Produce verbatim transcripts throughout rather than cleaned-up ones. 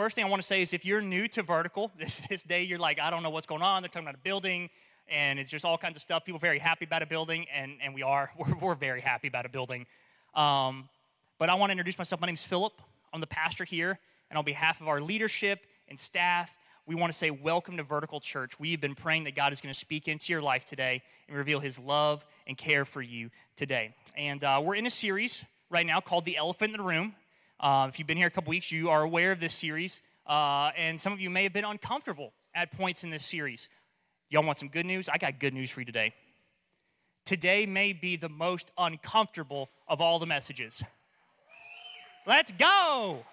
first thing I want to say is if you're new to Vertical, this, this day you're like, I don't know what's going on. They're talking about a building, and it's just all kinds of stuff. People are very happy about a building, and, and we are. We're, we're very happy about a building. Um, but I want to introduce myself. My name's Philip. I'm the pastor here, and on behalf of our leadership and staff, we want to say welcome to Vertical Church. We have been praying that God is going to speak into your life today and reveal his love and care for you today. And uh, we're in a series right now called The Elephant in the Room. Uh, if you've been here a couple weeks, you are aware of this series. Uh, and some of you may have been uncomfortable at points in this series. Y'all want some good news? I got good news for you today. Today may be the most uncomfortable of all the messages. Let's go!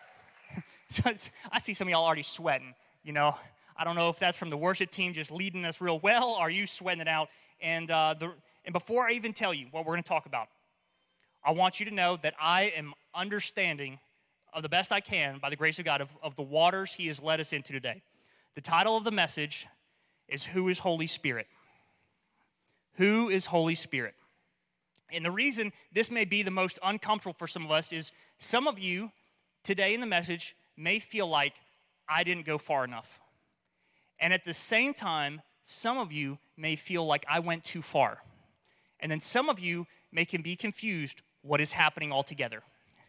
So I see some of y'all already sweating. You know, I don't know if that's from the worship team just leading us real well, or are you sweating it out? And uh, the and before I even tell you what we're going to talk about, I want you to know that I am understanding of the best I can, by the grace of God, of, of the waters he has led us into today. The title of the message is Who is Holy Spirit? Who is Holy Spirit? And the reason this may be the most uncomfortable for some of us is some of you today in the message may feel like I didn't go far enough. And at the same time, some of you may feel like I went too far. And then some of you may can be confused what is happening altogether.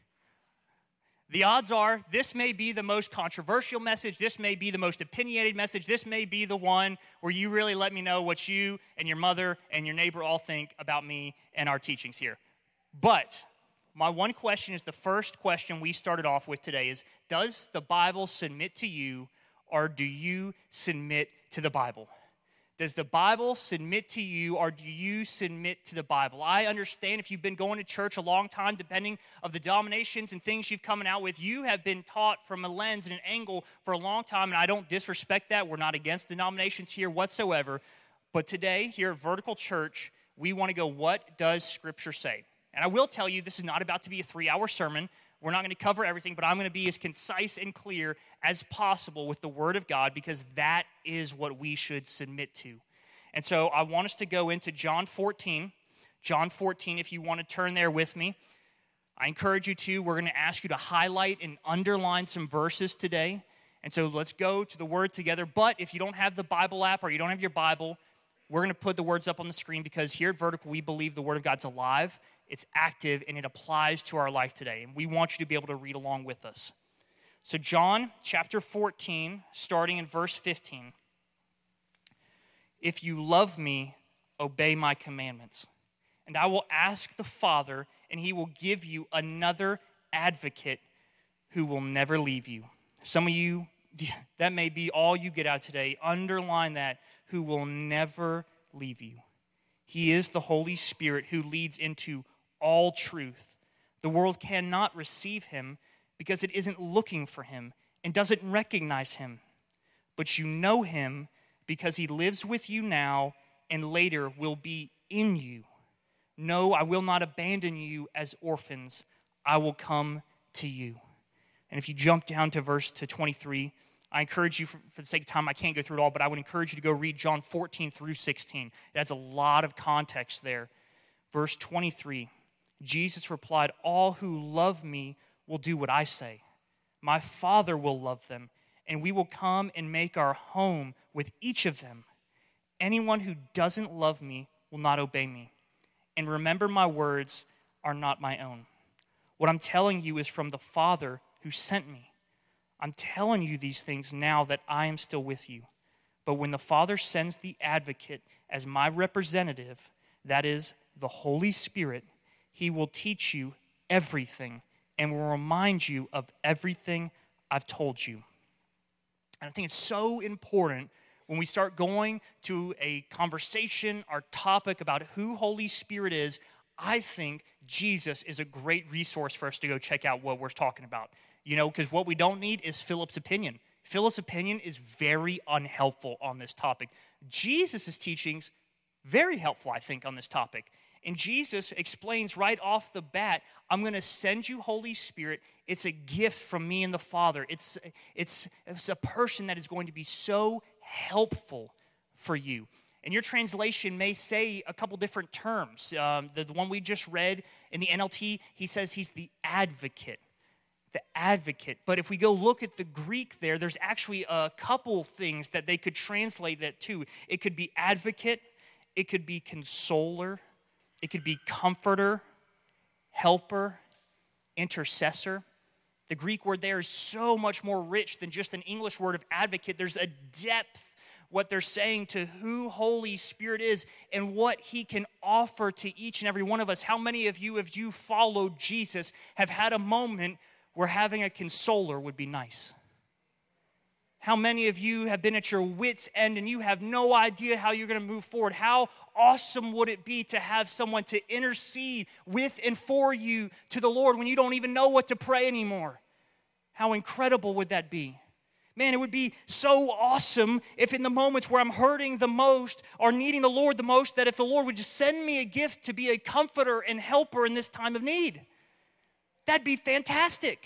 The odds are this may be the most controversial message. This may be the most opinionated message. This may be the one where you really let me know what you and your mother and your neighbor all think about me and our teachings here. But my one question is the first question we started off with today is, does the Bible submit to you, or do you submit to the Bible? Does the Bible submit to you, or do you submit to the Bible? I understand if you've been going to church a long time, depending of the denominations and things you've coming out with, you have been taught from a lens and an angle for a long time, and I don't disrespect that. We're not against denominations here whatsoever. But today, here at Vertical Church, we want to go, what does Scripture say? And I will tell you, this is not about to be a three-hour sermon. We're not going to cover everything, but I'm going to be as concise and clear as possible with the Word of God, because that is what we should submit to. And so I want us to go into John fourteen. John fourteen, if you want to turn there with me. I encourage you to. We're going to ask you to highlight and underline some verses today. And so let's go to the Word together. But if you don't have the Bible app or you don't have your Bible, we're going to put the words up on the screen, because here at Vertical, we believe the Word of God's alive, it's active, and it applies to our life today. And we want you to be able to read along with us. So John chapter fourteen, starting in verse fifteen. If you love me, obey my commandments. And I will ask the Father, and he will give you another advocate who will never leave you. Some of you, that may be all you get out today. Underline that, who will never leave you. He is the Holy Spirit who leads into all truth. The world cannot receive him because it isn't looking for him and doesn't recognize him. But you know him because he lives with you now and later will be in you. No, I will not abandon you as orphans. I will come to you. And if you jump down to verse to twenty-three, I encourage you, for, for the sake of time, I can't go through it all, but I would encourage you to go read John fourteen through sixteen. It has a lot of context there. Verse twenty-three, Jesus replied, all who love me will do what I say. My Father will love them, and we will come and make our home with each of them. Anyone who doesn't love me will not obey me. And remember, my words are not my own. What I'm telling you is from the Father who sent me. I'm telling you these things now that I am still with you. But when the Father sends the advocate as my representative, that is the Holy Spirit, he will teach you everything and will remind you of everything I've told you. And I think it's so important when we start going to a conversation or topic about who Holy Spirit is. I think Jesus is a great resource for us to go check out what we're talking about. You know, because what we don't need is Philip's opinion. Philip's opinion is very unhelpful on this topic. Jesus' teachings, very helpful, I think, on this topic. And Jesus explains right off the bat, I'm going to send you Holy Spirit. It's a gift from me and the Father. It's, it's, it's a person that is going to be so helpful for you. And your translation may say a couple different terms. Um, the, the one we just read in the N L T, he says he's the advocate. the advocate. But if we go look at the Greek there, there's actually a couple things that they could translate that to. It could be advocate, it could be consoler, it could be comforter, helper, intercessor. The Greek word there is so much more rich than just an English word of advocate. There's a depth what they're saying to who Holy Spirit is and what he can offer to each and every one of us. How many of you, if you followed Jesus, have had a moment where having a consoler would be nice? How many of you have been at your wit's end and you have no idea how you're going to move forward? How awesome would it be to have someone to intercede with and for you to the Lord when you don't even know what to pray anymore? How incredible would that be? Man, it would be so awesome if in the moments where I'm hurting the most or needing the Lord the most, that if the Lord would just send me a gift to be a comforter and helper in this time of need. That'd be fantastic.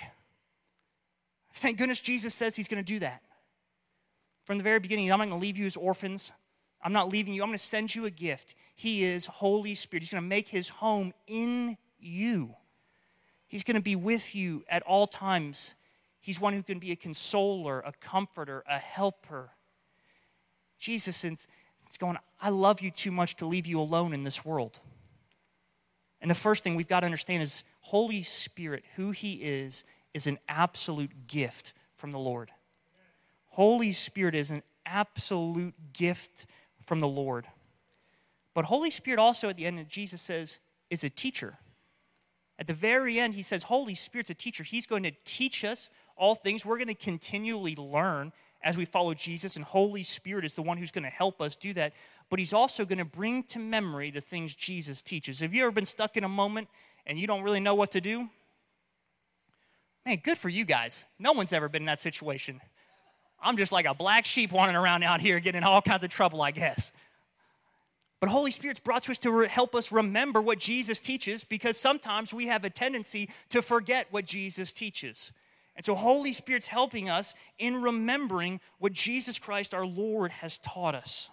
Thank goodness Jesus says he's going to do that. From the very beginning, I'm not going to leave you as orphans. I'm not leaving you. I'm going to send you a gift. He is Holy Spirit. He's going to make his home in you. He's going to be with you at all times. He's one who can be a consoler, a comforter, a helper. Jesus is going, I love you too much to leave you alone in this world. And the first thing we've got to understand is Holy Spirit, who he is, is an absolute gift from the Lord. Holy Spirit is an absolute gift from the Lord. But Holy Spirit also at the end, Jesus says, is a teacher. At the very end, he says, Holy Spirit's a teacher. He's going to teach us all things. We're going to continually learn as we follow Jesus, and Holy Spirit is the one who's going to help us do that. But he's also going to bring to memory the things Jesus teaches. Have you ever been stuck in a moment and you don't really know what to do? Man, good for you guys. No one's ever been in that situation. I'm just like a black sheep wandering around out here getting in all kinds of trouble, I guess. But Holy Spirit's brought to us to re- help us remember what Jesus teaches, because sometimes we have a tendency to forget what Jesus teaches. And so Holy Spirit's helping us in remembering what Jesus Christ our Lord has taught us.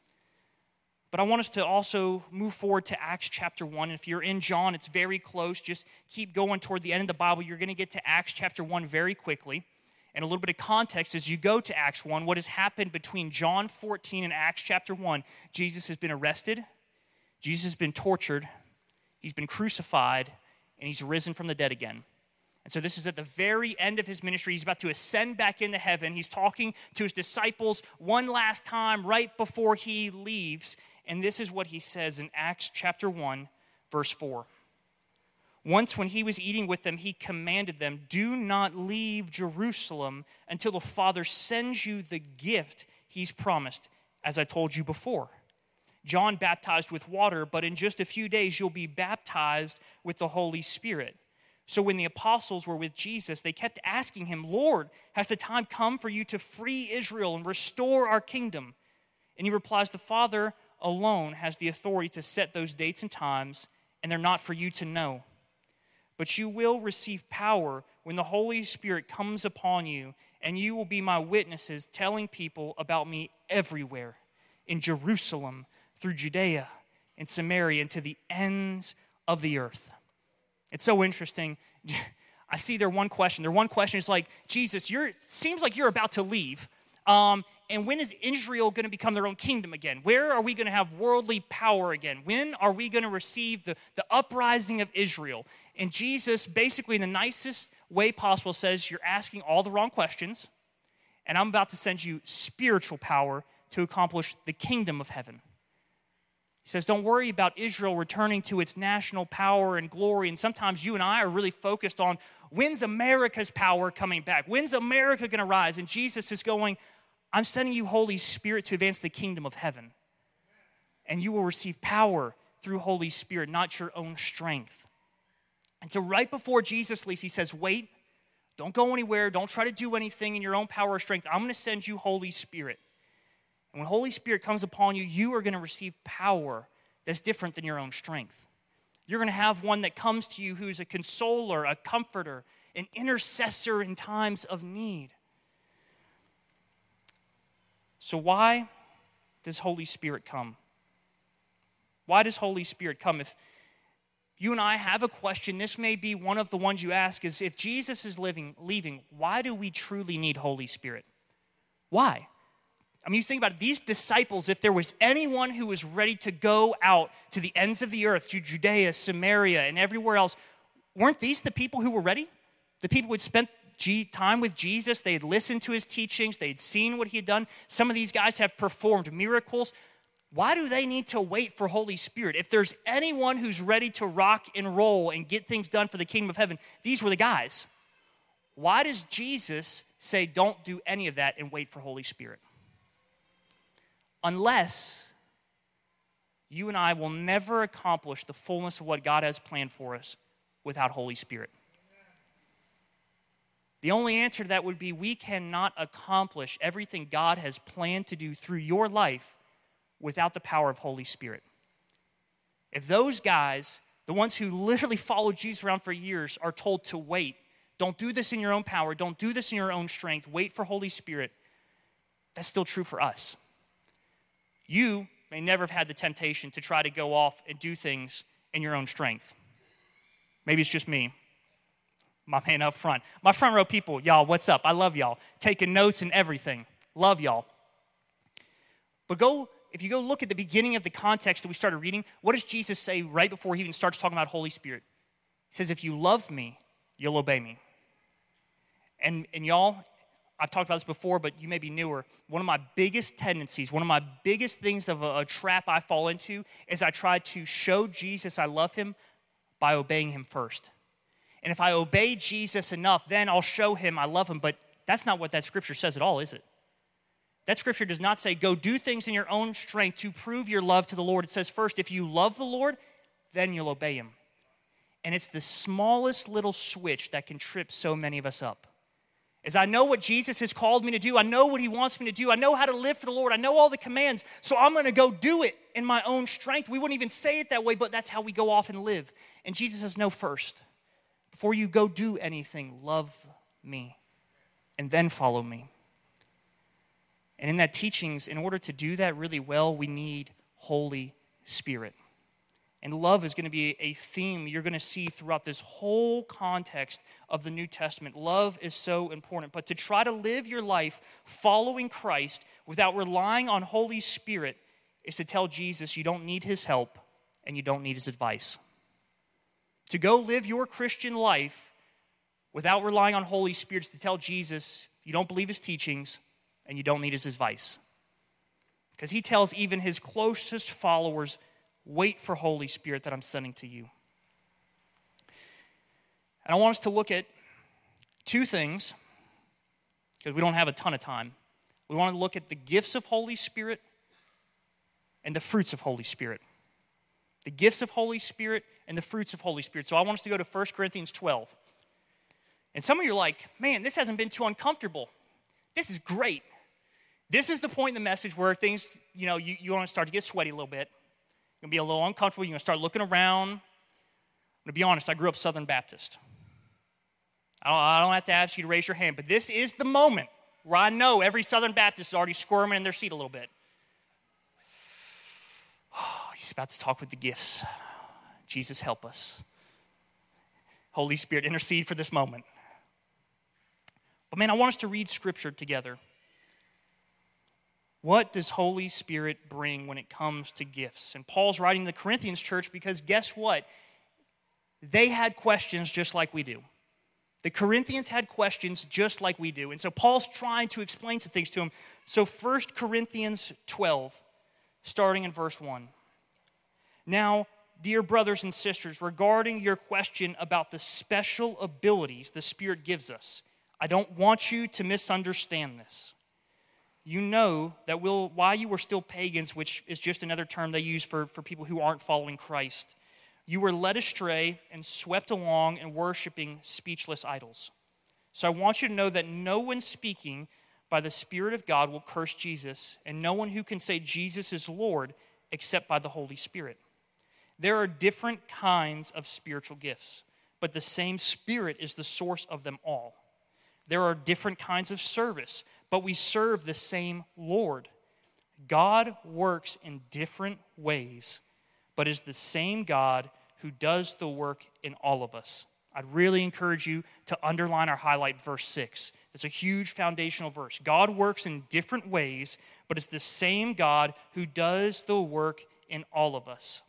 But I want us to also move forward to Acts chapter one. If you're in John, it's very close. Just keep going toward the end of the Bible. You're going to get to Acts chapter one very quickly. And a little bit of context as you go to Acts one, what has happened between John fourteen and Acts chapter one. Jesus has been arrested, Jesus has been tortured, he's been crucified, and he's risen from the dead again. And so this is at the very end of his ministry. He's about to ascend back into heaven. He's talking to his disciples one last time right before he leaves. And this is what he says in Acts chapter one, verse four. Once when he was eating with them, he commanded them, do not leave Jerusalem until the Father sends you the gift he's promised, as I told you before. John baptized with water, but in just a few days you'll be baptized with the Holy Spirit. So when the apostles were with Jesus, they kept asking him, Lord, has the time come for you to free Israel and restore our kingdom? And he replies, the Father alone has the authority to set those dates and times, and they're not for you to know. But you will receive power when the Holy Spirit comes upon you, and you will be my witnesses, telling people about me everywhere, in Jerusalem, through Judea, and Samaria, and to the ends of the earth. It's so interesting. I see their one question. Their one question is like, Jesus, you're, it seems like you're about to leave. Um, and when is Israel going to become their own kingdom again? Where are we going to have worldly power again? When are we going to receive the, the uprising of Israel? And Jesus, basically in the nicest way possible, says, you're asking all the wrong questions, and I'm about to send you spiritual power to accomplish the kingdom of heaven. He says, don't worry about Israel returning to its national power and glory. And sometimes you and I are really focused on, when's America's power coming back? When's America going to rise? And Jesus is going, I'm sending you Holy Spirit to advance the kingdom of heaven. And you will receive power through Holy Spirit, not your own strength. And so right before Jesus leaves, he says, wait, don't go anywhere. Don't try to do anything in your own power or strength. I'm going to send you Holy Spirit. And when Holy Spirit comes upon you, you are going to receive power that's different than your own strength. You're going to have one that comes to you who's a consoler, a comforter, an intercessor in times of need. So why does Holy Spirit come? Why does Holy Spirit come? If you and I have a question. This may be one of the ones you ask is, if Jesus is living, leaving, why do we truly need Holy Spirit? Why? I mean, you think about it, these disciples, if there was anyone who was ready to go out to the ends of the earth, to Judea, Samaria, and everywhere else, weren't these the people who were ready? The people who had spent time with Jesus, they had listened to his teachings, they had seen what he had done. Some of these guys have performed miracles. Why do they need to wait for Holy Spirit? If there's anyone who's ready to rock and roll and get things done for the kingdom of heaven, these were the guys. Why does Jesus say don't do any of that and wait for Holy Spirit? Unless you and I will never accomplish the fullness of what God has planned for us without Holy Spirit. The only answer to that would be we cannot accomplish everything God has planned to do through your life without the power of Holy Spirit. If those guys, the ones who literally followed Jesus around for years, are told to wait, don't do this in your own power, don't do this in your own strength, wait for Holy Spirit, that's still true for us. You may never have had the temptation to try to go off and do things in your own strength. Maybe it's just me, my man up front. My front row people, y'all, what's up? I love y'all. Taking notes and everything. Love y'all. But go, if you go look at the beginning of the context that we started reading, what does Jesus say right before he even starts talking about Holy Spirit? He says, if you love me, you'll obey me. And, and y'all, I've talked about this before, but you may be newer. One of my biggest tendencies, one of my biggest things of a, a trap I fall into is I try to show Jesus I love him by obeying him first. And if I obey Jesus enough, then I'll show him I love him. But that's not what that scripture says at all, is it? That scripture does not say, go do things in your own strength to prove your love to the Lord. It says first, if you love the Lord, then you'll obey him. And it's the smallest little switch that can trip so many of us up. As I know what Jesus has called me to do, I know what he wants me to do, I know how to live for the Lord, I know all the commands, so I'm going to go do it in my own strength. We wouldn't even say it that way, but that's how we go off and live. And Jesus says, no, first. Before you go do anything, love me, and then follow me. And in that teachings, in order to do that really well, we need Holy Spirit. And love is going to be a theme you're going to see throughout this whole context of the New Testament. Love is so important. But to try to live your life following Christ without relying on Holy Spirit is to tell Jesus you don't need his help and you don't need his advice. To go live your Christian life without relying on Holy Spirit is to tell Jesus you don't believe his teachings and you don't need his advice. Because he tells even his closest followers, wait for Holy Spirit that I'm sending to you. And I want us to look at two things, because we don't have a ton of time. We want to look at the gifts of Holy Spirit and the fruits of Holy Spirit. The gifts of Holy Spirit and the fruits of Holy Spirit. So I want us to go to First Corinthians twelve. And some of you are like, man, this hasn't been too uncomfortable. This is great. This is the point in the message where things, you know, you, you want to start to get sweaty a little bit. You're going to be a little uncomfortable. You're going to start looking around. I'm going to be honest, I grew up Southern Baptist. I don't, I don't have to ask you to raise your hand, but this is the moment where I know every Southern Baptist is already squirming in their seat a little bit. Oh, he's about to talk with the gifts. Jesus, help us. Holy Spirit, intercede for this moment. But man, I want us to read Scripture together. What does Holy Spirit bring when it comes to gifts? And Paul's writing to the Corinthians church because guess what? They had questions just like we do. The Corinthians had questions just like we do. And so Paul's trying to explain some things to them. So First Corinthians twelve, starting in verse one. Now, dear brothers and sisters, regarding your question about the special abilities the Spirit gives us, I don't want you to misunderstand this. You know that we'll, while you were still pagans, which is just another term they use for, for people who aren't following Christ, you were led astray and swept along in worshiping speechless idols. So I want you to know that no one speaking by the Spirit of God will curse Jesus, and no one who can say Jesus is Lord except by the Holy Spirit. There are different kinds of spiritual gifts, but the same Spirit is the source of them all. There are different kinds of service, but we serve the same Lord. God works in different ways, but is the same God who does the work in all of us. I'd really encourage you to underline or highlight verse six. It's a huge foundational verse. God works in different ways, but it's the same God who does the work in all of us.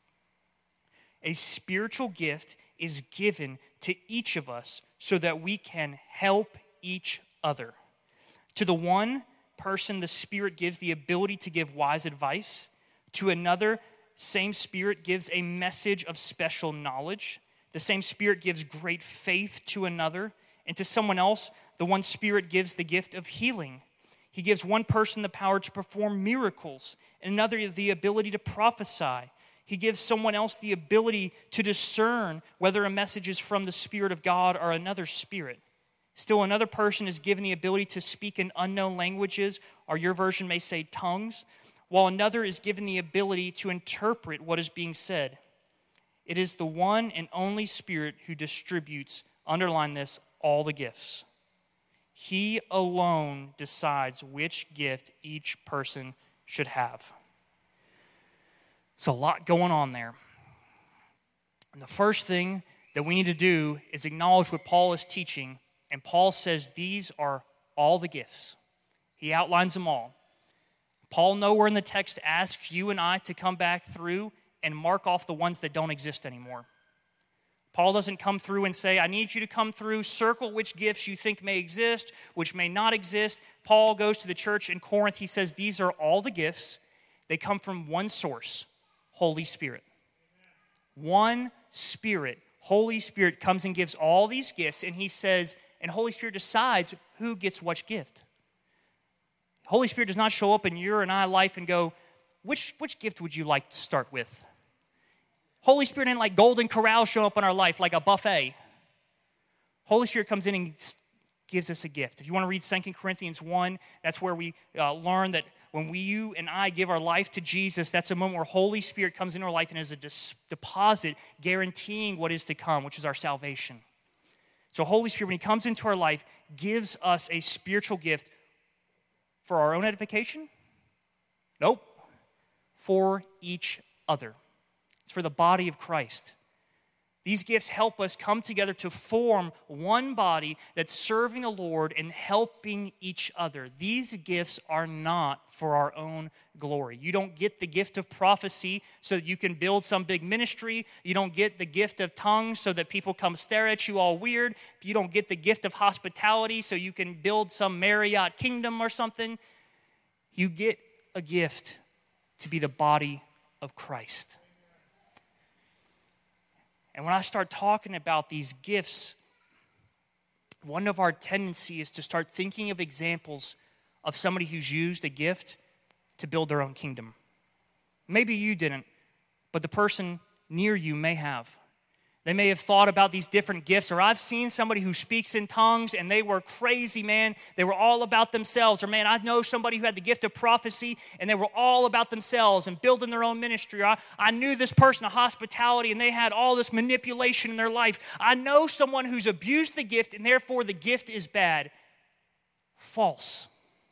A spiritual gift is given to each of us so that we can help each other. To the one person, the Spirit gives the ability to give wise advice. To another, same Spirit gives a message of special knowledge. The same Spirit gives great faith to another. And to someone else, the one Spirit gives the gift of healing. He gives one person the power to perform miracles, and another the ability to prophesy. He gives someone else the ability to discern whether a message is from the Spirit of God or another spirit. Still, another person is given the ability to speak in unknown languages, or your version may say tongues, while another is given the ability to interpret what is being said. It is the one and only Spirit who distributes, underline this, all the gifts. He alone decides which gift each person should have. It's a lot going on there. And the first thing that we need to do is acknowledge what Paul is teaching. And Paul says these are all the gifts. He outlines them all. Paul nowhere in the text asks you and I to come back through and mark off the ones that don't exist anymore. Paul doesn't come through and say, I need you to come through, circle which gifts you think may exist, which may not exist. Paul goes to the church in Corinth. He says, these are all the gifts. They come from one source, Holy Spirit. One Spirit, Holy Spirit comes and gives all these gifts, and he says, and Holy Spirit decides who gets which gift. Holy Spirit does not show up in your and I life and go, which, which gift would you like to start with? Holy Spirit ain't like Golden Corral show up in our life like a buffet. Holy Spirit comes in and gives us a gift. If you want to read Second Corinthians one, that's where we uh, learn that when we, you and I give our life to Jesus, that's a moment where Holy Spirit comes into our life and is a dis- deposit guaranteeing what is to come, which is our salvation. So Holy Spirit, when he comes into our life, gives us a spiritual gift for our own edification? Nope. For each other. It's for the body of Christ. These gifts help us come together to form one body that's serving the Lord and helping each other. These gifts are not for our own glory. You don't get the gift of prophecy so that you can build some big ministry. You don't get the gift of tongues so that people come stare at you all weird. You don't get the gift of hospitality so you can build some Marriott kingdom or something. You get a gift to be the body of Christ. And when I start talking about these gifts, one of our tendency is to start thinking of examples of somebody who's used a gift to build their own kingdom. Maybe you didn't, but the person near you may have. They may have thought about these different gifts, or I've seen somebody who speaks in tongues and they were crazy, man. They were all about themselves. Or man, I know somebody who had the gift of prophecy and they were all about themselves and building their own ministry. Or I, I knew this person of hospitality and they had all this manipulation in their life. I know someone who's abused the gift and therefore the gift is bad. False.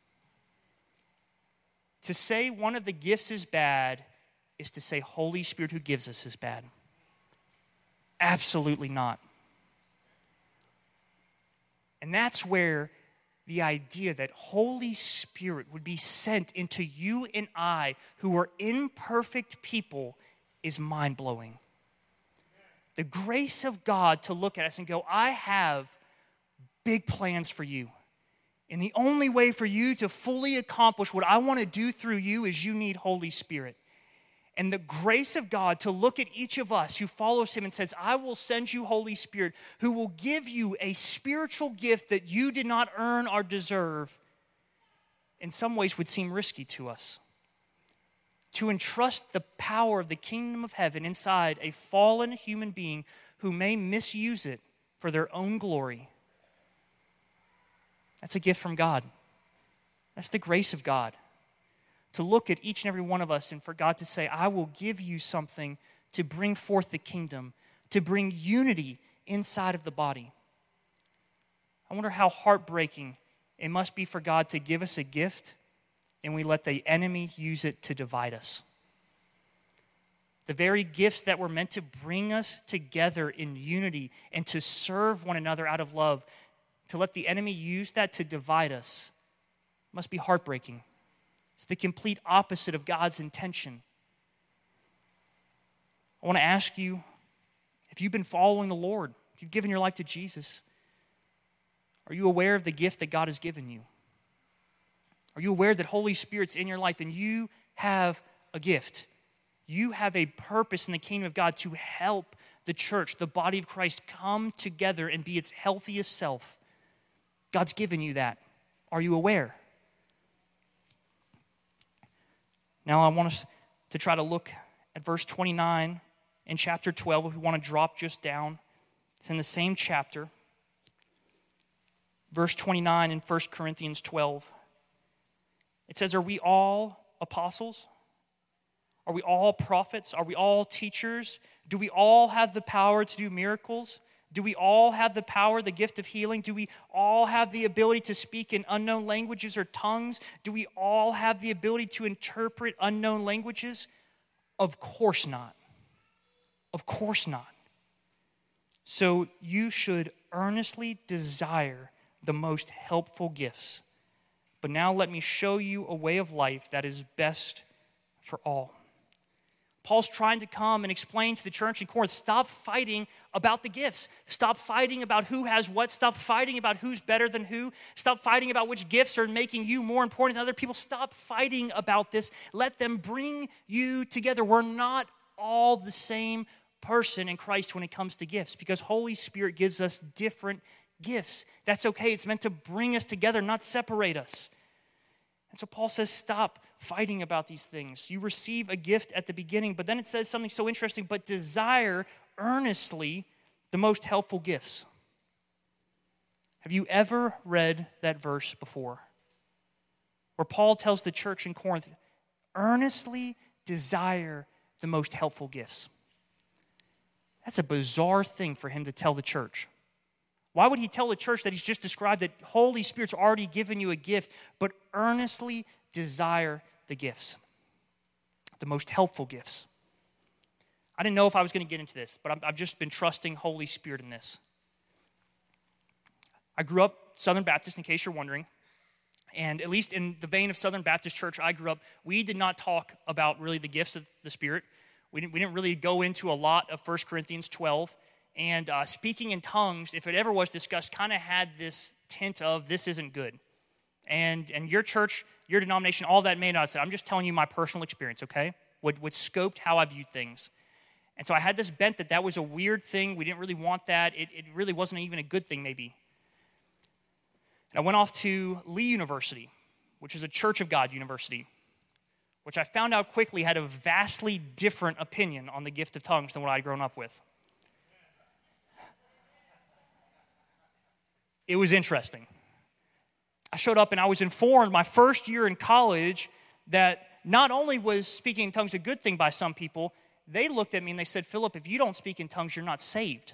To say one of the gifts is bad is to say Holy Spirit who gives us is bad. Absolutely not. And that's where the idea that Holy Spirit would be sent into you and I, who are imperfect people, is mind-blowing. The grace of God to look at us and go, I have big plans for you. And the only way for you to fully accomplish what I want to do through you is you need Holy Spirit. And the grace of God to look at each of us who follows him and says, I will send you Holy Spirit, who will give you a spiritual gift that you did not earn or deserve, in some ways would seem risky to us. To entrust the power of the kingdom of heaven inside a fallen human being who may misuse it for their own glory. That's a gift from God. That's the grace of God. To look at each and every one of us and for God to say, I will give you something to bring forth the kingdom, to bring unity inside of the body. I wonder how heartbreaking it must be for God to give us a gift and we let the enemy use it to divide us. The very gifts that were meant to bring us together in unity and to serve one another out of love, to let the enemy use that to divide us, must be heartbreaking. It's the complete opposite of God's intention. I want to ask you, if you've been following the Lord, if you've given your life to Jesus, are you aware of the gift that God has given you? Are you aware that Holy Spirit's in your life and you have a gift? You have a purpose in the kingdom of God to help the church, the body of Christ, come together and be its healthiest self. God's given you that. Are you aware? Now I want us to try to look at verse twenty-nine in chapter twelve. If we want to drop just down, it's in the same chapter. Verse twenty-nine in First Corinthians twelve. It says, are we all apostles? Are we all prophets? Are we all teachers? Do we all have the power to do miracles? Do we all have the power, the gift of healing? Do we all have the ability to speak in unknown languages or tongues? Do we all have the ability to interpret unknown languages? Of course not. Of course not. So you should earnestly desire the most helpful gifts. But now let me show you a way of life that is best for all. Paul's trying to come and explain to the church in Corinth, stop fighting about the gifts. Stop fighting about who has what. Stop fighting about who's better than who. Stop fighting about which gifts are making you more important than other people. Stop fighting about this. Let them bring you together. We're not all the same person in Christ when it comes to gifts, because Holy Spirit gives us different gifts. That's okay. It's meant to bring us together, not separate us. And so Paul says, stop fighting about these things. You receive a gift at the beginning, but then it says something so interesting, but desire earnestly the most helpful gifts. Have you ever read that verse before? Where Paul tells the church in Corinth, earnestly desire the most helpful gifts. That's a bizarre thing for him to tell the church. Why would he tell the church that he's just described that Holy Spirit's already given you a gift, but earnestly desire the gifts, the most helpful gifts? I didn't know if I was going to get into this, but I've just been trusting Holy Spirit in this. I grew up Southern Baptist, in case you're wondering, and at least in the vein of Southern Baptist Church I grew up, we did not talk about really the gifts of the Spirit. We didn't, we didn't really go into a lot of First Corinthians twelve. And uh, speaking in tongues, if it ever was discussed, kind of had this tint of this isn't good. And and your church, your denomination, all that may not say. I'm just telling you my personal experience, okay? What, what scoped how I viewed things. And so I had this bent that that was a weird thing. We didn't really want that. It, it really wasn't even a good thing, maybe. And I went off to Lee University, which is a Church of God university, which I found out quickly had a vastly different opinion on the gift of tongues than what I'd grown up with. It was interesting. I showed up and I was informed my first year in college that not only was speaking in tongues a good thing by some people, they looked at me and they said, Philip, if you don't speak in tongues, you're not saved.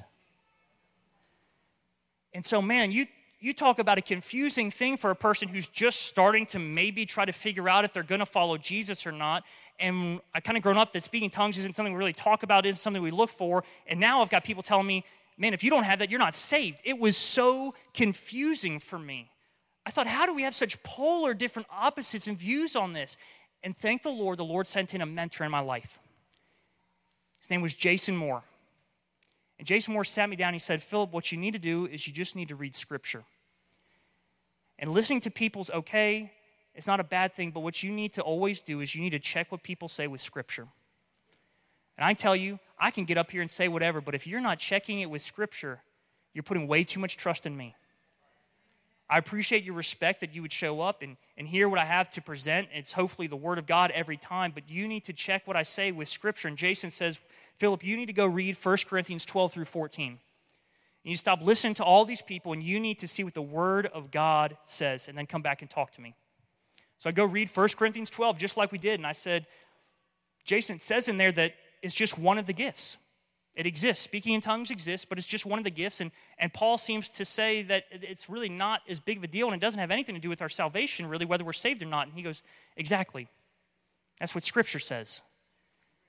And so, man, you, you talk about a confusing thing for a person who's just starting to maybe try to figure out if they're going to follow Jesus or not. And I kind of grown up that speaking tongues isn't something we really talk about, isn't something we look for. And now I've got people telling me, man, if you don't have that, you're not saved. It was so confusing for me. I thought, how do we have such polar different opposites and views on this? And thank the Lord, the Lord sent in a mentor in my life. His name was Jason Moore. And Jason Moore sat me down and he said, Philip, what you need to do is you just need to read Scripture. And listening to people's okay, it's not a bad thing, but what you need to always do is you need to check what people say with Scripture. And I tell you, I can get up here and say whatever, but if you're not checking it with Scripture, you're putting way too much trust in me. I appreciate your respect that you would show up and, and hear what I have to present. It's hopefully the Word of God every time, but you need to check what I say with Scripture. And Jason says, Philip, you need to go read First Corinthians twelve through fourteen. You need to stop listening to all these people, and you need to see what the Word of God says, and then come back and talk to me. So I go read First Corinthians twelve, just like we did, and I said, Jason, it says in there that it's just one of the gifts. It exists. Speaking in tongues exists, but it's just one of the gifts. And, and Paul seems to say that it's really not as big of a deal, and it doesn't have anything to do with our salvation, really, whether we're saved or not. And he goes, exactly. That's what Scripture says.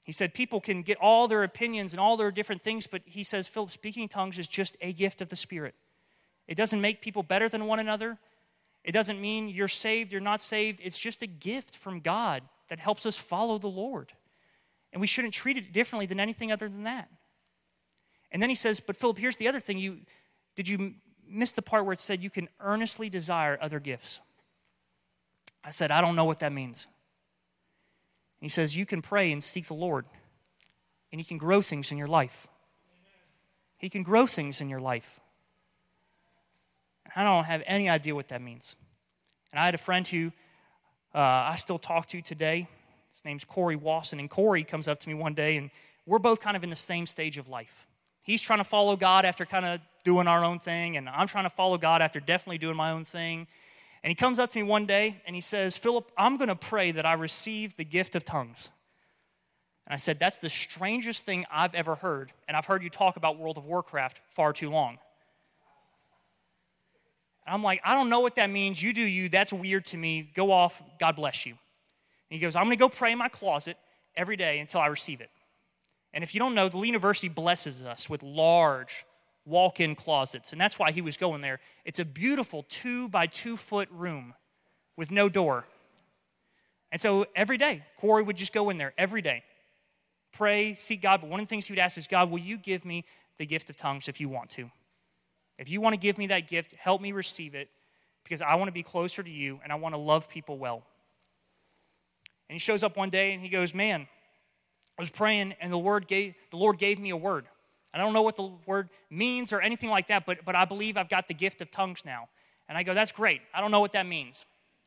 He said people can get all their opinions and all their different things, but he says, Philip, speaking in tongues is just a gift of the Spirit. It doesn't make people better than one another. It doesn't mean you're saved, you're not saved. It's just a gift from God that helps us follow the Lord. And we shouldn't treat it differently than anything other than that. And then he says, but Philip, here's the other thing. You Did you miss the part where it said you can earnestly desire other gifts? I said, I don't know what that means. He says, you can pray and seek the Lord, and he can grow things in your life. He can grow things in your life. I don't have any idea what that means. And I had a friend who uh, I still talk to today. His name's Corey Wasson, and Corey comes up to me one day, and we're both kind of in the same stage of life. He's trying to follow God after kind of doing our own thing, and I'm trying to follow God after definitely doing my own thing. And he comes up to me one day, and he says, Philip, I'm going to pray that I receive the gift of tongues. And I said, that's the strangest thing I've ever heard, and I've heard you talk about World of Warcraft far too long. And I'm like, I don't know what that means. You do you. That's weird to me. Go off. God bless you. And he goes, I'm going to go pray in my closet every day until I receive it. And if you don't know, the Lee University blesses us with large walk-in closets. And that's why he was going there. It's a beautiful two by two foot room with no door. And so every day, Corey would just go in there every day. Pray, seek God. But one of the things he would ask is, God, will you give me the gift of tongues if you want to? If you want to give me that gift, help me receive it, because I want to be closer to you and I want to love people well. And he shows up one day and he goes, man, I was praying and the Lord gave, the Lord gave me a word. I don't know what the word means or anything like that, but, but I believe I've got the gift of tongues now. And I go, that's great. I don't know what that means.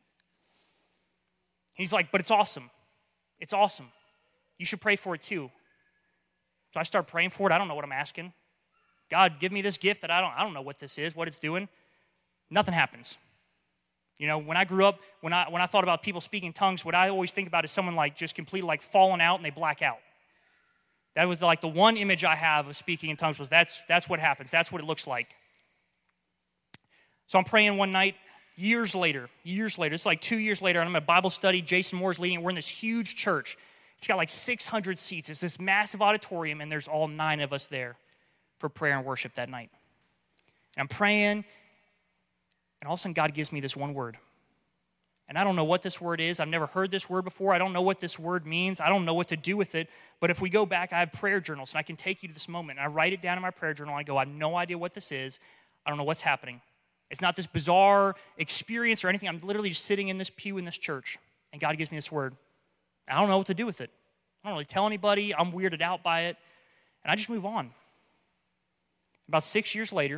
He's like, but it's awesome. It's awesome. You should pray for it too. So I start praying for it. I don't know what I'm asking. God, give me this gift that I don't, I don't know what this is, what it's doing. Nothing happens. You know, when I grew up, when I when I thought about people speaking tongues, what I always think about is someone like just completely like falling out and they black out. That was like the one image I have of speaking in tongues was that's that's what happens. That's what it looks like. So I'm praying one night, years later, years later. It's like two years later, and I'm at Bible study. Jason Moore's leading it. We're in this huge church. It's got like six hundred seats. It's this massive auditorium, and there's all nine of us there for prayer and worship that night. And I'm praying, and all of a sudden God gives me this one word. And I don't know what this word is. I've never heard this word before. I don't know what this word means. I don't know what to do with it. But if we go back, I have prayer journals, and I can take you to this moment. And I write it down in my prayer journal. I go, I have no idea what this is. I don't know what's happening. It's not this bizarre experience or anything. I'm literally just sitting in this pew in this church, and God gives me this word. I don't know what to do with it. I don't really tell anybody. I'm weirded out by it. And I just move on. About six years later,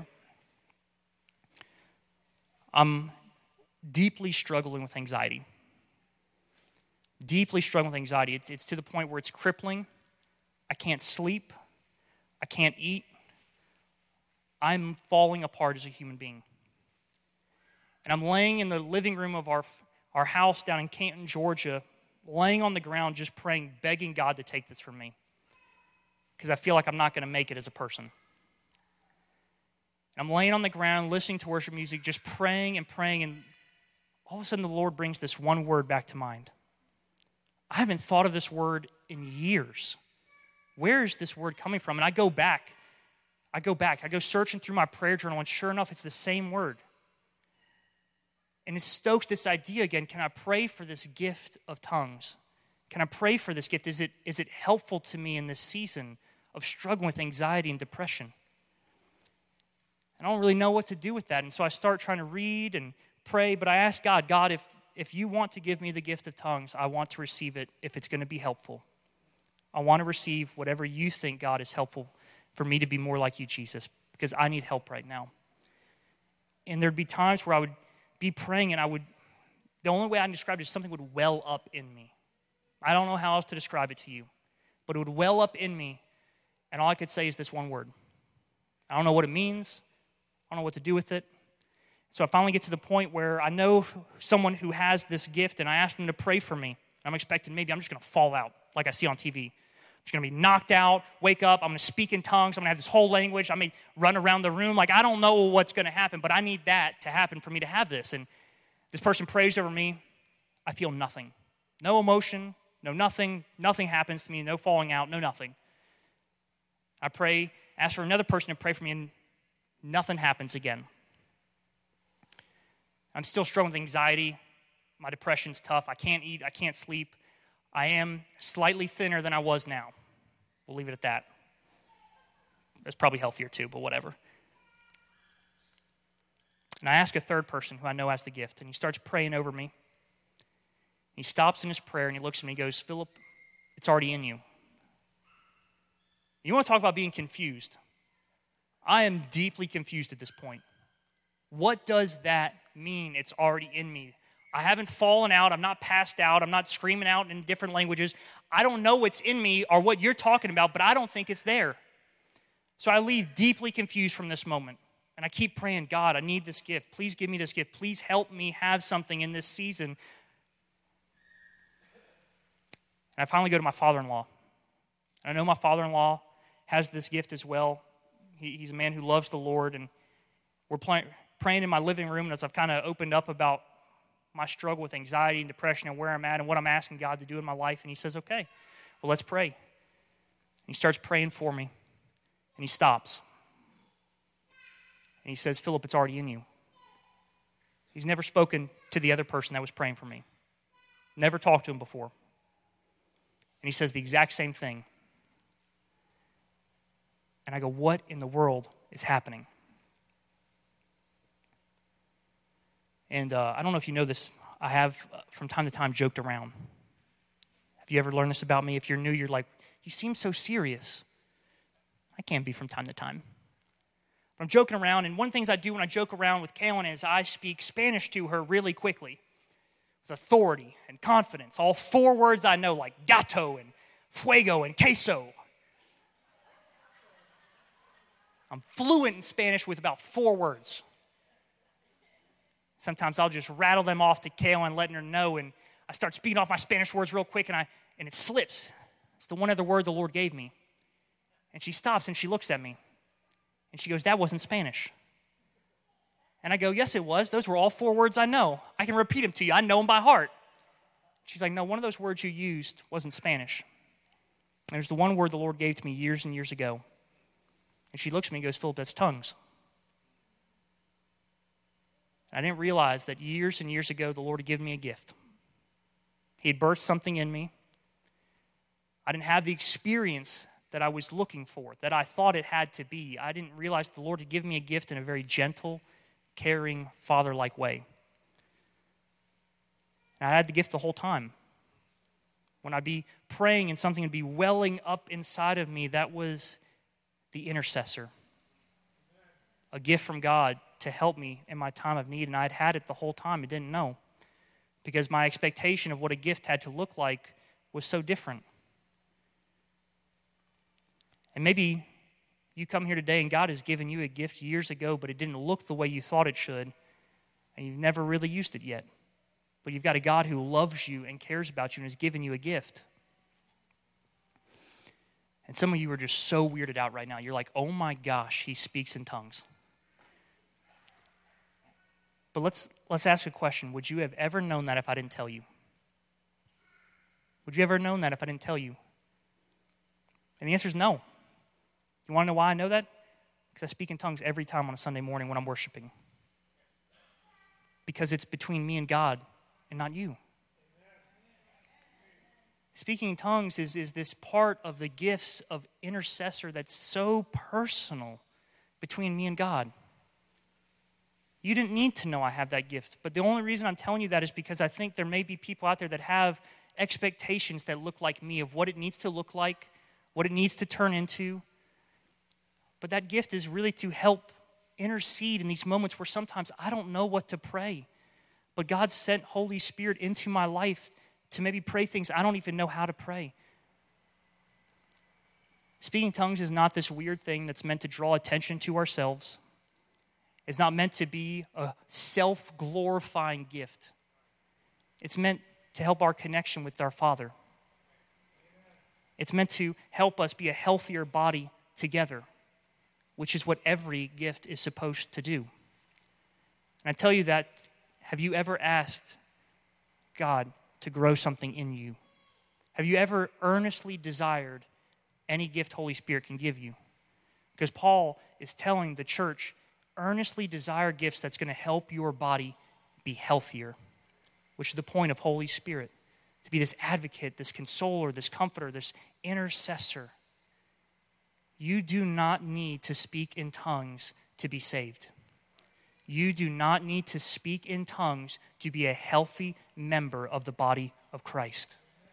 I'm deeply struggling with anxiety. Deeply struggling with anxiety. It's, it's to the point where it's crippling. I can't sleep. I can't eat. I'm falling apart as a human being. And I'm laying in the living room of our, our house down in Canton, Georgia, laying on the ground just praying, begging God to take this from me. Because I feel like I'm not going to make it as a person. I'm laying on the ground, listening to worship music, just praying and praying, and all of a sudden the Lord brings this one word back to mind. I haven't thought of this word in years. Where is this word coming from? And I go back. I go back. I go searching through my prayer journal, and sure enough, it's the same word. And it stokes this idea again, can I pray for this gift of tongues? Can I pray for this gift? Is it, is it helpful to me in this season of struggling with anxiety and depression? I don't really know what to do with that. And so I start trying to read and pray, but I ask God, God, if, if you want to give me the gift of tongues, I want to receive it if it's going to be helpful. I want to receive whatever you think, God, is helpful for me to be more like you, Jesus, because I need help right now. And there'd be times where I would be praying and I would, the only way I can describe it is something would well up in me. I don't know how else to describe it to you, but it would well up in me, and all I could say is this one word. I don't know what it means. I don't know what to do with it. So I finally get to the point where I know someone who has this gift, and I ask them to pray for me. I'm expecting maybe I'm just going to fall out like I see on T V. I'm just going to be knocked out, wake up, I'm going to speak in tongues, I'm going to have this whole language, I may run around the room. Like, I don't know what's going to happen, but I need that to happen for me to have this. And this person prays over me. I feel nothing. No emotion, no nothing, nothing happens to me, no falling out, no nothing. I pray, ask for another person to pray for me, and nothing happens again. I'm still struggling with anxiety. My depression's tough. I can't eat, I can't sleep. I am slightly thinner than I was now. We'll leave it at that. It's probably healthier too, but whatever. And I ask a third person who I know has the gift, and he starts praying over me. He stops in his prayer, and he looks at me and goes, Philip, it's already in you. You want to talk about being confused? I am deeply confused at this point. What does that mean? It's already in me. I haven't fallen out. I'm not passed out. I'm not screaming out in different languages. I don't know what's in me or what you're talking about, but I don't think it's there. So I leave deeply confused from this moment. And I keep praying, God, I need this gift. Please give me this gift. Please help me have something in this season. And I finally go to my father-in-law. And I know my father-in-law has this gift as well. He, he's a man who loves the Lord. And we're play, praying in my living room as I've kind of opened up about my struggle with anxiety and depression and where I'm at and what I'm asking God to do in my life. And he says, okay, well, let's pray. And he starts praying for me. And he stops. And he says, Philip, it's already in you. He's never spoken to the other person that was praying for me. Never talked to him before. And he says the exact same thing. And I go, what in the world is happening? And uh, I don't know if you know this. I have, uh, from time to time, joked around. Have you ever learned this about me? If you're new, you're like, you seem so serious. I can be from time to time. But I'm joking around, and one of the things I do when I joke around with Kaylin is I speak Spanish to her really quickly with authority and confidence. All four words I know, like gato and fuego and queso. I'm fluent in Spanish with about four words. Sometimes I'll just rattle them off to Kaylin, letting her know, and I start speaking off my Spanish words real quick, and I and it slips. It's the one other word the Lord gave me. And she stops and she looks at me. And she goes, that wasn't Spanish. And I go, yes, it was. Those were all four words I know. I can repeat them to you. I know them by heart. She's like, no, one of those words you used wasn't Spanish. And there's the one word the Lord gave to me years and years ago. And she looks at me and goes, Philip, that's tongues. I didn't realize that years and years ago, the Lord had given me a gift. He had birthed something in me. I didn't have the experience that I was looking for, that I thought it had to be. I didn't realize the Lord had given me a gift in a very gentle, caring, father-like way. And I had the gift the whole time. When I'd be praying and something would be welling up inside of me, that was the intercessor. A gift from God to help me in my time of need. And I'd had it the whole time. I didn't know. Because my expectation of what a gift had to look like was so different. And maybe you come here today and God has given you a gift years ago, but it didn't look the way you thought it should, and you've never really used it yet. But you've got a God who loves you and cares about you and has given you a gift. And some of you are just so weirded out right now. You're like, oh my gosh, he speaks in tongues. But let's let's ask a question. Would you have ever known that if I didn't tell you? Would you ever have known that if I didn't tell you? And the answer is no. You want to know why I know that? Because I speak in tongues every time on a Sunday morning when I'm worshiping. Because it's between me and God and not you. Speaking in tongues is, is this part of the gifts of intercessor that's so personal between me and God. You didn't need to know I have that gift, but the only reason I'm telling you that is because I think there may be people out there that have expectations that look like me of what it needs to look like, what it needs to turn into. But that gift is really to help intercede in these moments where sometimes I don't know what to pray. But God sent Holy Spirit into my life to maybe pray things I don't even know how to pray. Speaking tongues is not this weird thing that's meant to draw attention to ourselves. It's not meant to be a self-glorifying gift. It's meant to help our connection with our Father. It's meant to help us be a healthier body together, which is what every gift is supposed to do. And I tell you that, have you ever asked God to grow something in you? Have you ever earnestly desired any gift Holy Spirit can give you? Because Paul is telling the church, earnestly desire gifts that's going to help your body be healthier, which is the point of Holy Spirit, to be this advocate, this consoler, this comforter, this intercessor. You do not need to speak in tongues to be saved. You do not need to speak in tongues to be a healthy member of the body of Christ.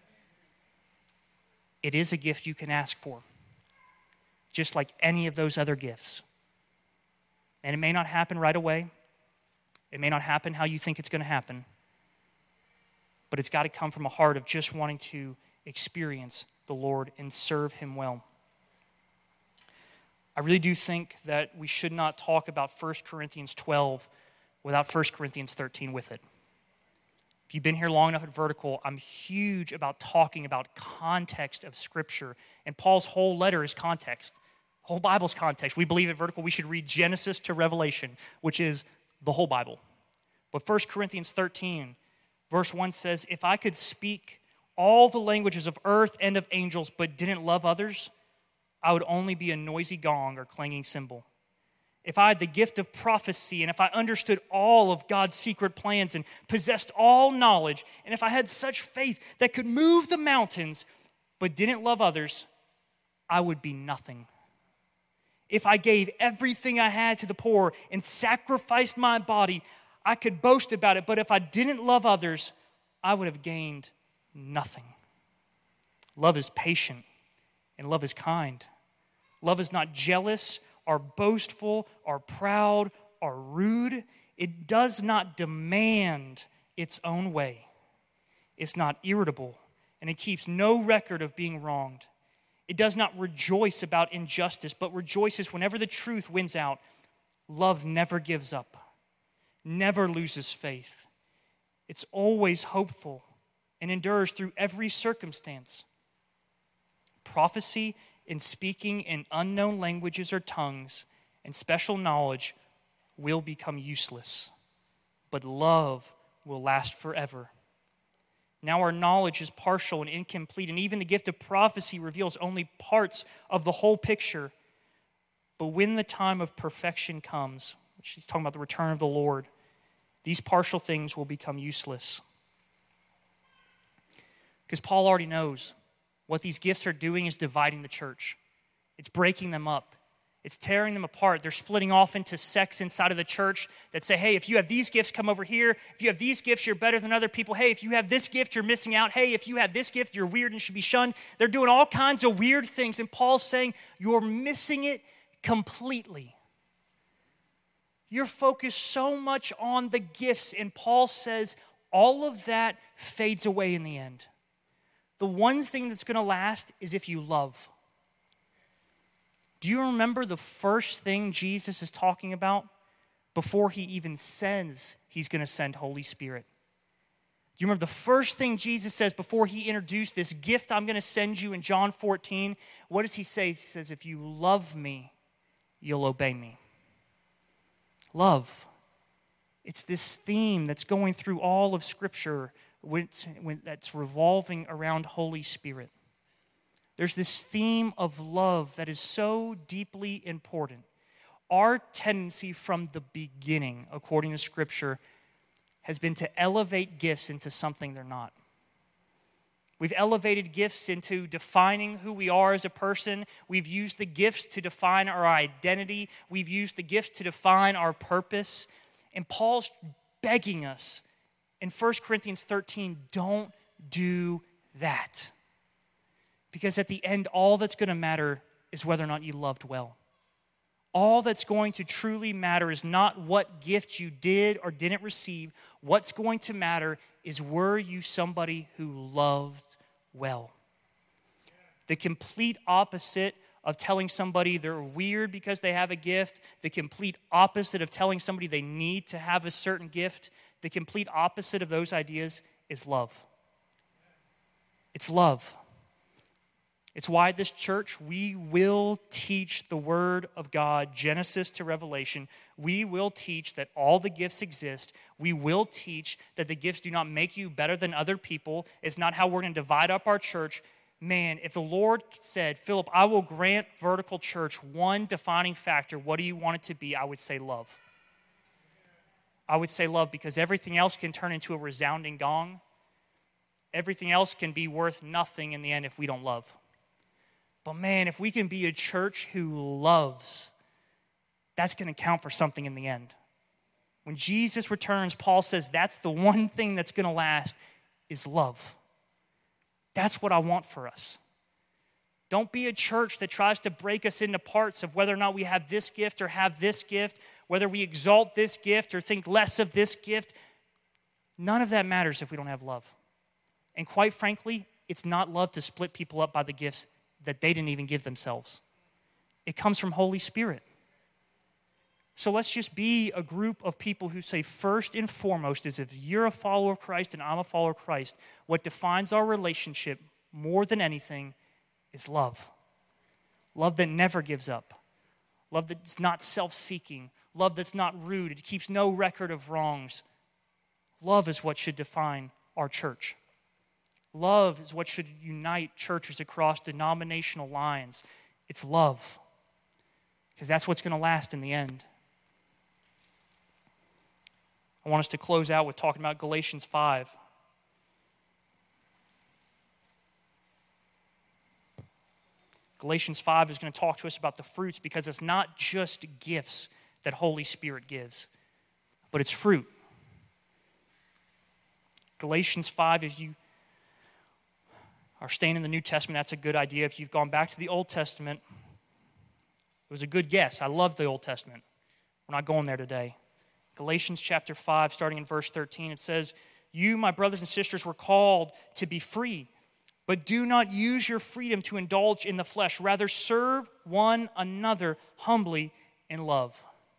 It is a gift you can ask for, just like any of those other gifts. And it may not happen right away. It may not happen how you think it's going to happen. But it's got to come from a heart of just wanting to experience the Lord and serve Him well. I really do think that we should not talk about First Corinthians twelve without First Corinthians thirteen with it. If you've been here long enough at Vertical, I'm huge about talking about context of Scripture. And Paul's whole letter is context. The whole Bible's context. We believe at Vertical we should read Genesis to Revelation, which is the whole Bible. But First Corinthians thirteen, verse one says, if I could speak all the languages of earth and of angels but didn't love others, I would only be a noisy gong or clanging cymbal. If I had the gift of prophecy, and if I understood all of God's secret plans and possessed all knowledge, and if I had such faith that could move the mountains but didn't love others, I would be nothing. If I gave everything I had to the poor and sacrificed my body, I could boast about it, but if I didn't love others, I would have gained nothing. Love is patient, and love is kind. Love is not jealous or boastful or proud or rude. It does not demand its own way. It's not irritable, and it keeps no record of being wronged. It does not rejoice about injustice, but rejoices whenever the truth wins out. Love never gives up, never loses faith. It's always hopeful and endures through every circumstance. Prophecy and speaking in unknown languages or tongues and special knowledge will become useless, but love will last forever. Now our knowledge is partial and incomplete, and even the gift of prophecy reveals only parts of the whole picture. But when the time of perfection comes, which he's talking about the return of the Lord, these partial things will become useless. Because Paul already knows what these gifts are doing is dividing the church. It's breaking them up. It's tearing them apart. They're splitting off into sects inside of the church that say, hey, if you have these gifts, come over here. If you have these gifts, you're better than other people. Hey, if you have this gift, you're missing out. Hey, if you have this gift, you're weird and should be shunned. They're doing all kinds of weird things. And Paul's saying, you're missing it completely. You're focused so much on the gifts. And Paul says, all of that fades away in the end. The one thing that's going to last is if you love. Do you remember the first thing Jesus is talking about before he even says he's going to send Holy Spirit? Do you remember the first thing Jesus says before he introduced this gift I'm going to send you in John fourteen? What does he say? He says, if you love me, you'll obey me. Love. It's this theme that's going through all of Scripture when it's, when that's revolving around Holy Spirit. There's this theme of love that is so deeply important. Our tendency from the beginning, according to Scripture, has been to elevate gifts into something they're not. We've elevated gifts into defining who we are as a person. We've used the gifts to define our identity. We've used the gifts to define our purpose. And Paul's begging us in First Corinthians thirteen, don't do that. Because at the end, all that's going to matter is whether or not you loved well. All that's going to truly matter is not what gift you did or didn't receive. What's going to matter is, were you somebody who loved well? The complete opposite of telling somebody they're weird because they have a gift, the complete opposite of telling somebody they need to have a certain gift, the complete opposite of those ideas is love. It's love. It's why at this church, we will teach the Word of God, Genesis to Revelation. We will teach that all the gifts exist. We will teach that the gifts do not make you better than other people. It's not how we're going to divide up our church. Man, if the Lord said, Philip, I will grant Vertical Church one defining factor, what do you want it to be? I would say love. I would say love, because everything else can turn into a resounding gong. Everything else can be worth nothing in the end if we don't love. But man, if we can be a church who loves, that's going to count for something in the end. When Jesus returns, Paul says that's the one thing that's going to last is love. That's what I want for us. Don't be a church that tries to break us into parts of whether or not we have this gift or have this gift, whether we exalt this gift or think less of this gift. None of that matters if we don't have love. And quite frankly, it's not love to split people up by the gifts that they didn't even give themselves. It comes from Holy Spirit. So let's just be a group of people who say first and foremost is if you're a follower of Christ and I'm a follower of Christ, what defines our relationship more than anything is love. Love that never gives up. Love that's not self-seeking. Love that's not rude. It keeps no record of wrongs. Love is what should define our church. Love is what should unite churches across denominational lines. It's love, because that's what's going to last in the end. I want us to close out with talking about Galatians five. Galatians five is going to talk to us about the fruits, because it's not just gifts that Holy Spirit gives, but it's fruit. Galatians five, if you are staying in the New Testament, that's a good idea. If you've gone back to the Old Testament, it was a good guess. I love the Old Testament. We're not going there today. Galatians chapter five, starting in verse thirteen, it says, "You, my brothers and sisters, were called to be free, but do not use your freedom to indulge in the flesh. Rather, serve one another humbly in love."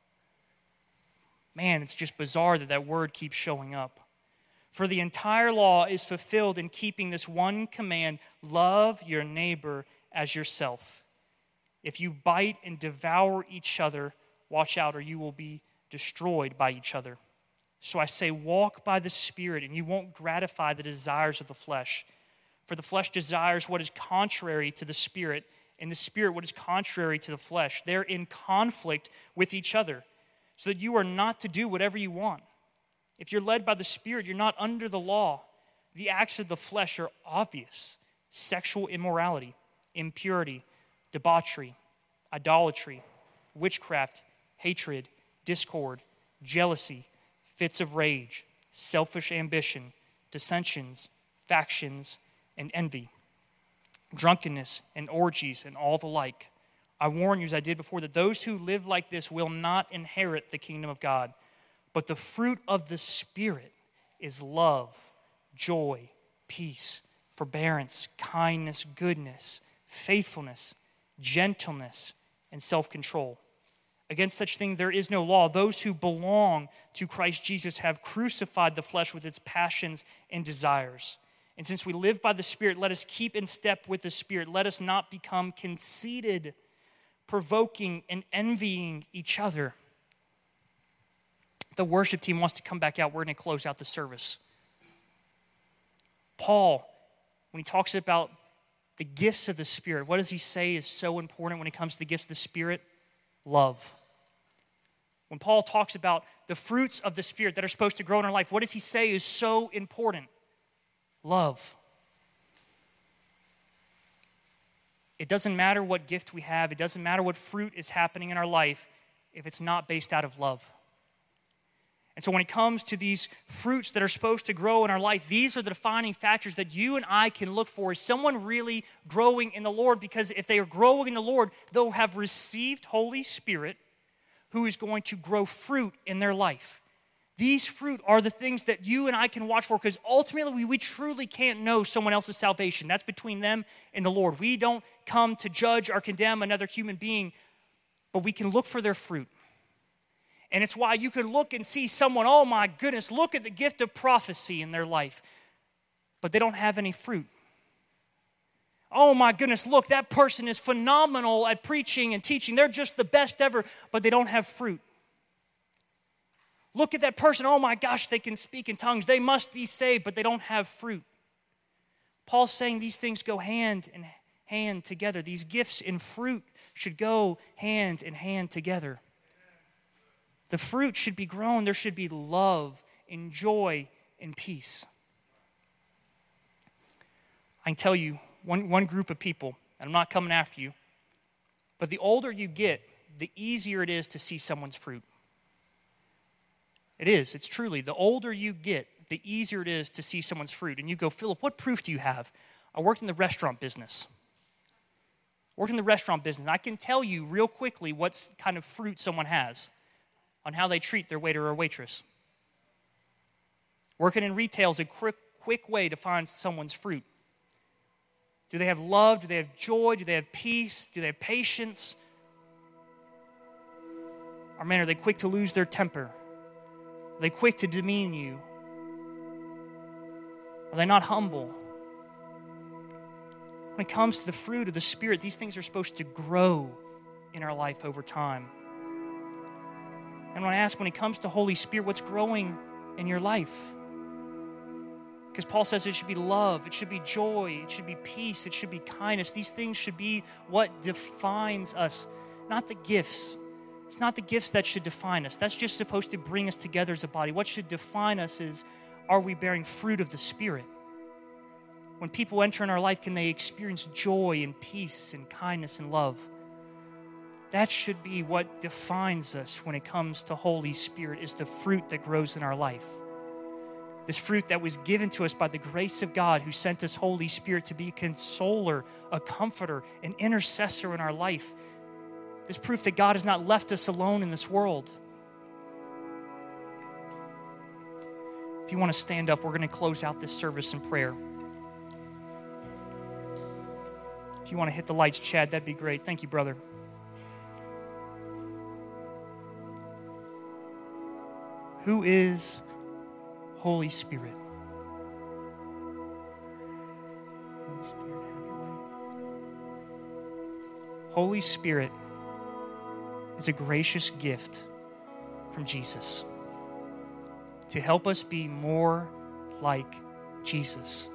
Man, it's just bizarre that that word keeps showing up. For the entire law is fulfilled in keeping this one command: love your neighbor as yourself. If you bite and devour each other, watch out, or you will be destroyed by each other. So I say, walk by the Spirit, and you won't gratify the desires of the flesh. For the flesh desires what is contrary to the Spirit, and the Spirit what is contrary to the flesh. They're in conflict with each other, so that you are not to do whatever you want. If you're led by the Spirit, you're not under the law. The acts of the flesh are obvious: sexual immorality, impurity, debauchery, idolatry, witchcraft, hatred, discord, jealousy, fits of rage, selfish ambition, dissensions, factions, and envy, drunkenness and orgies and all the like. I warn you, as I did before, that those who live like this will not inherit the kingdom of God. But the fruit of the Spirit is love, joy, peace, forbearance, kindness, goodness, faithfulness, gentleness, and self-control. Against such thing there is no law. Those who belong to Christ Jesus have crucified the flesh with its passions and desires. And since we live by the Spirit, let us keep in step with the Spirit. Let us not become conceited, provoking, and envying each other. The worship team wants to come back out. We're going to close out the service. Paul, when he talks about the gifts of the Spirit, what does he say is so important when it comes to the gifts of the Spirit? Love. When Paul talks about the fruits of the Spirit that are supposed to grow in our life, what does he say is so important? Love. It doesn't matter what gift we have. It doesn't matter what fruit is happening in our life if it's not based out of love. And so when it comes to these fruits that are supposed to grow in our life, these are the defining factors that you and I can look for. Is someone really growing in the Lord? Because if they are growing in the Lord, they'll have received Holy Spirit, who is going to grow fruit in their life. These fruit are the things that you and I can watch for, because ultimately we, we truly can't know someone else's salvation. That's between them and the Lord. We don't come to judge or condemn another human being, but we can look for their fruit. And it's why you can look and see someone, oh my goodness, look at the gift of prophecy in their life, but they don't have any fruit. Oh my goodness, look, that person is phenomenal at preaching and teaching. They're just the best ever, but they don't have fruit. Look at that person. Oh my gosh, they can speak in tongues. They must be saved, but they don't have fruit. Paul's saying these things go hand in hand together. These gifts and fruit should go hand in hand together. The fruit should be grown. There should be love and joy and peace. I can tell you, one, one group of people, and I'm not coming after you, but the older you get, the easier it is to see someone's fruit. It is. It's truly. The older you get, the easier it is to see someone's fruit. And you go, Philip, what proof do you have? I worked in the restaurant business. Worked in the restaurant business. I can tell you real quickly what kind of fruit someone has on how they treat their waiter or waitress. Working in retail is a quick, quick way to find someone's fruit. Do they have love? Do they have joy? Do they have peace? Do they have patience? Or man, are they quick to lose their temper? Are they quick to demean you? Are they not humble? When it comes to the fruit of the Spirit, these things are supposed to grow in our life over time. And when I ask, when it comes to Holy Spirit, what's growing in your life? Because Paul says it should be love, it should be joy, it should be peace, it should be kindness. These things should be what defines us, not the gifts. It's not the gifts that should define us. That's just supposed to bring us together as a body. What should define us is, are we bearing fruit of the Spirit? When people enter in our life, can they experience joy and peace and kindness and love? That should be what defines us when it comes to Holy Spirit, is the fruit that grows in our life. This fruit that was given to us by the grace of God, who sent us Holy Spirit to be a consoler, a comforter, an intercessor in our life. This proof that God has not left us alone in this world. If you want to stand up, we're going to close out this service in prayer. If you want to hit the lights, Chad, that'd be great. Thank you, brother. Who is Holy Spirit? Holy Spirit, have your way. Holy Spirit is a gracious gift from Jesus to help us be more like Jesus.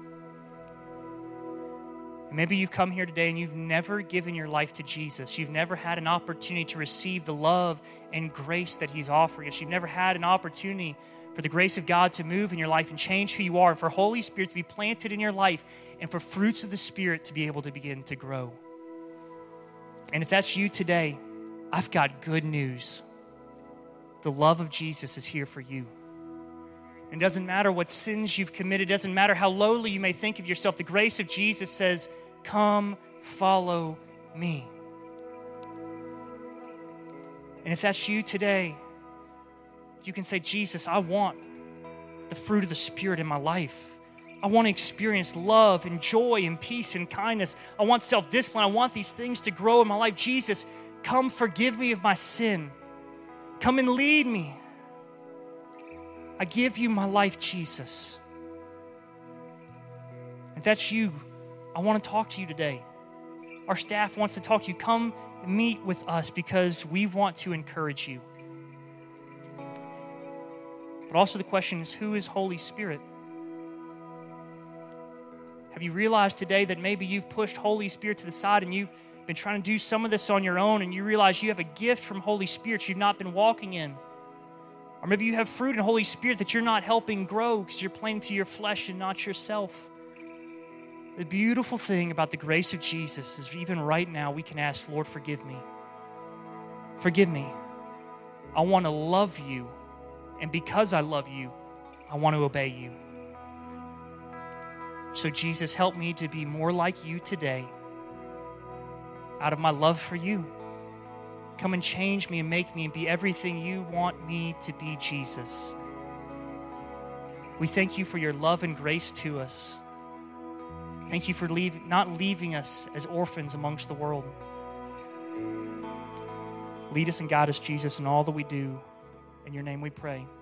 Maybe you've come here today and you've never given your life to Jesus. You've never had an opportunity to receive the love and grace that He's offering us. You've never had an opportunity for the grace of God to move in your life and change who you are, and for Holy Spirit to be planted in your life, and for fruits of the Spirit to be able to begin to grow. And if that's you today, I've got good news. The love of Jesus is here for you. It doesn't matter what sins you've committed. It doesn't matter how lowly you may think of yourself. The grace of Jesus says, come, follow me. And if that's you today, you can say, Jesus, I want the fruit of the Spirit in my life. I want to experience love and joy and peace and kindness. I want self-discipline. I want these things to grow in my life. Jesus, come forgive me of my sin. Come and lead me. I give you my life, Jesus. If that's you, I want to talk to you today. Our staff wants to talk to you. Come meet with us because we want to encourage you. But also the question is, who is Holy Spirit? Have you realized today that maybe you've pushed Holy Spirit to the side and you've been trying to do some of this on your own, and you realize you have a gift from Holy Spirit you've not been walking in? Or maybe you have fruit in Holy Spirit that you're not helping grow because you're playing to your flesh and not yourself. The beautiful thing about the grace of Jesus is even right now we can ask, Lord, forgive me. Forgive me. I want to love you. And because I love you, I want to obey you. So Jesus, help me to be more like you today out of my love for you. Come and change me and make me and be everything you want me to be, Jesus. We thank you for your love and grace to us. Thank you for leave, not leaving us as orphans amongst the world. Lead us and guide us, Jesus, in all that we do. In your name we pray.